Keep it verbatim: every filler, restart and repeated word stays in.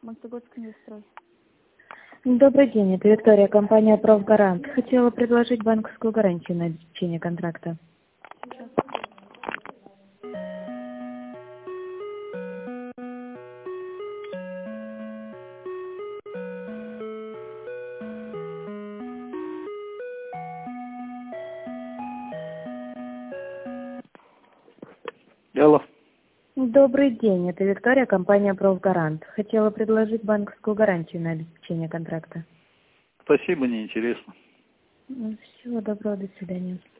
Магнитогорский инвестстрой. Добрый день, это Виктория, компания «Профгарант». Хотела предложить банковскую гарантию на обеспечение контракта. Сейчас. Алло. Добрый день, это Виктория, компания «Профгарант». Хотела предложить банковскую гарантию на обеспечение контракта. Спасибо, неинтересно. Всего доброго, до свидания.